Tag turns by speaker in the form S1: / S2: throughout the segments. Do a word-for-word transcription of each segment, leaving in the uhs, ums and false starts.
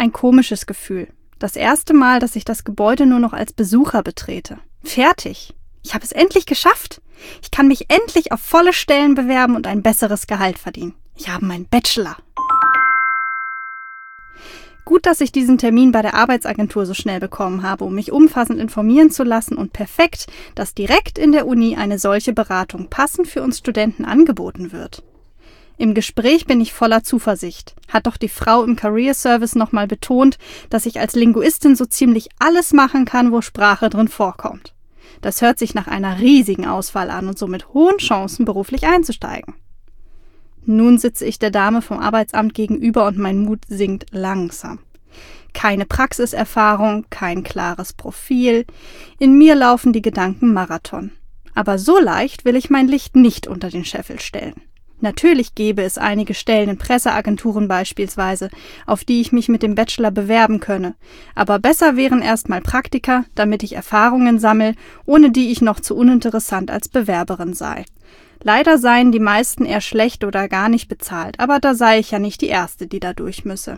S1: Ein komisches Gefühl. Das erste Mal, dass ich das Gebäude nur noch als Besucher betrete. Fertig. Ich habe es endlich geschafft. Ich kann mich endlich auf volle Stellen bewerben und ein besseres Gehalt verdienen. Ich habe meinen Bachelor. Gut, dass ich diesen Termin bei der Arbeitsagentur so schnell bekommen habe, um mich umfassend informieren zu lassen, und perfekt, dass direkt in der Uni eine solche Beratung passend für uns Studenten angeboten wird. Im Gespräch bin ich voller Zuversicht. Hat doch die Frau im Career Service nochmal betont, dass ich als Linguistin so ziemlich alles machen kann, wo Sprache drin vorkommt. Das hört sich nach einer riesigen Auswahl an und somit hohen Chancen, beruflich einzusteigen. Nun sitze ich der Dame vom Arbeitsamt gegenüber und mein Mut sinkt langsam. Keine Praxiserfahrung, kein klares Profil. In mir laufen die Gedanken Marathon. Aber so leicht will ich mein Licht nicht unter den Scheffel stellen. Natürlich gäbe es einige Stellen in Presseagenturen beispielsweise, auf die ich mich mit dem Bachelor bewerben könne. Aber besser wären erstmal Praktika, damit ich Erfahrungen sammle, ohne die ich noch zu uninteressant als Bewerberin sei. Leider seien die meisten eher schlecht oder gar nicht bezahlt, aber da sei ich ja nicht die Erste, die da durch müsse.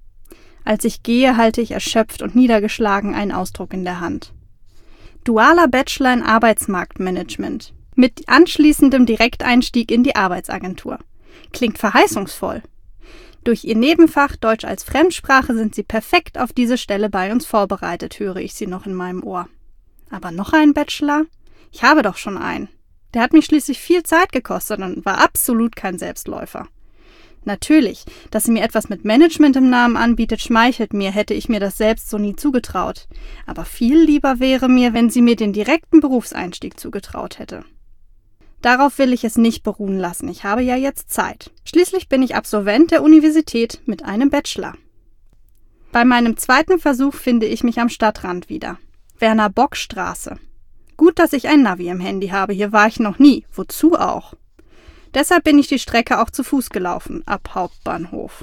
S1: Als ich gehe, halte ich erschöpft und niedergeschlagen einen Ausdruck in der Hand. Dualer Bachelor in Arbeitsmarktmanagement. Mit anschließendem Direkteinstieg in die Arbeitsagentur. Klingt verheißungsvoll. Durch ihr Nebenfach Deutsch als Fremdsprache sind sie perfekt auf diese Stelle bei uns vorbereitet, höre ich sie noch in meinem Ohr. Aber noch einen Bachelor? Ich habe doch schon einen. Der hat mich schließlich viel Zeit gekostet und war absolut kein Selbstläufer. Natürlich, dass sie mir etwas mit Management im Namen anbietet, schmeichelt mir, hätte ich mir das selbst so nie zugetraut. Aber viel lieber wäre mir, wenn sie mir den direkten Berufseinstieg zugetraut hätte. Darauf will ich es nicht beruhen lassen, ich habe ja jetzt Zeit. Schließlich bin ich Absolvent der Universität mit einem Bachelor. Bei meinem zweiten Versuch finde ich mich am Stadtrand wieder. Werner-Bock-Straße. Gut, dass ich ein Navi im Handy habe, hier war ich noch nie, wozu auch. Deshalb bin ich die Strecke auch zu Fuß gelaufen, ab Hauptbahnhof.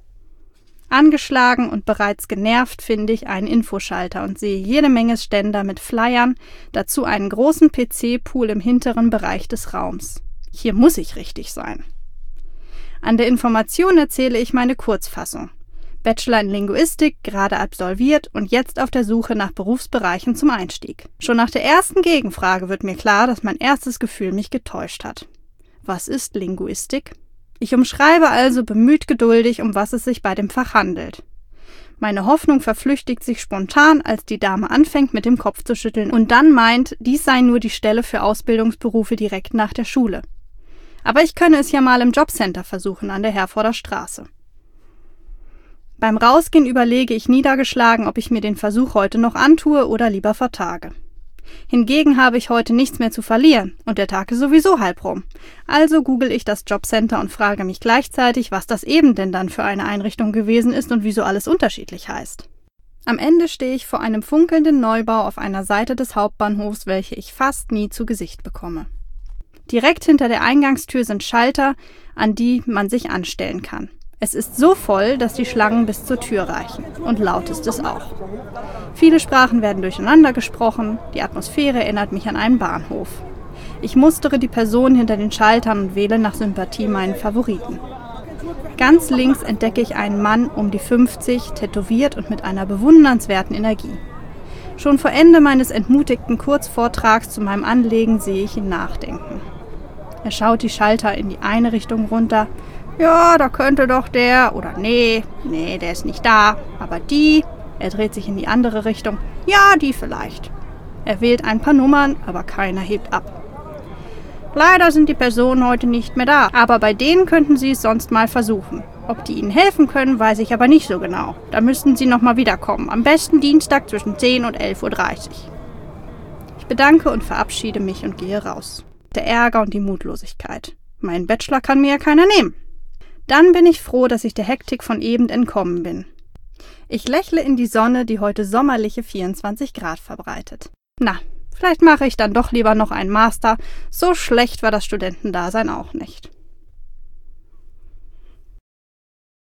S1: Angeschlagen und bereits genervt finde ich einen Infoschalter und sehe jede Menge Ständer mit Flyern, dazu einen großen P C-Pool im hinteren Bereich des Raums. Hier muss ich richtig sein. An der Information erzähle ich meine Kurzfassung. Bachelor in Linguistik, gerade absolviert und jetzt auf der Suche nach Berufsbereichen zum Einstieg. Schon nach der ersten Gegenfrage wird mir klar, dass mein erstes Gefühl mich getäuscht hat. Was ist Linguistik? Ich umschreibe also bemüht geduldig, um was es sich bei dem Fach handelt. Meine Hoffnung verflüchtigt sich spontan, als die Dame anfängt, mit dem Kopf zu schütteln und dann meint, dies sei nur die Stelle für Ausbildungsberufe direkt nach der Schule. Aber ich könne es ja mal im Jobcenter versuchen, an der Herforder Straße. Beim Rausgehen überlege ich niedergeschlagen, ob ich mir den Versuch heute noch antue oder lieber vertage. Hingegen habe ich heute nichts mehr zu verlieren und der Tag ist sowieso halb rum. Also google ich das Jobcenter und frage mich gleichzeitig, was das eben denn dann für eine Einrichtung gewesen ist und wieso alles unterschiedlich heißt. Am Ende stehe ich vor einem funkelnden Neubau auf einer Seite des Hauptbahnhofs, welche ich fast nie zu Gesicht bekomme. Direkt hinter der Eingangstür sind Schalter, an die man sich anstellen kann. Es ist so voll, dass die Schlangen bis zur Tür reichen. Und laut ist es auch. Viele Sprachen werden durcheinander gesprochen. Die Atmosphäre erinnert mich an einen Bahnhof. Ich mustere die Personen hinter den Schaltern und wähle nach Sympathie meinen Favoriten. Ganz links entdecke ich einen Mann um die fünfzig, tätowiert und mit einer bewundernswerten Energie. Schon vor Ende meines entmutigten Kurzvortrags zu meinem Anliegen sehe ich ihn nachdenken. Er schaut die Schalter in die eine Richtung runter. Ja, da könnte doch der, oder nee, nee, der ist nicht da, aber die, er dreht sich in die andere Richtung, ja, die vielleicht. Er wählt ein paar Nummern, aber keiner hebt ab. Leider sind die Personen heute nicht mehr da, aber bei denen könnten Sie es sonst mal versuchen. Ob die Ihnen helfen können, weiß ich aber nicht so genau. Da müssten Sie nochmal wiederkommen, am besten Dienstag zwischen zehn und elf Uhr dreißig. Ich bedanke und verabschiede mich und gehe raus. Der Ärger und die Mutlosigkeit. Meinen Bachelor kann mir ja keiner nehmen. Dann bin ich froh, dass ich der Hektik von eben entkommen bin. Ich lächle in die Sonne, die heute sommerliche vierundzwanzig Grad verbreitet. Na, vielleicht mache ich dann doch lieber noch einen Master. So schlecht war das Studentendasein auch nicht.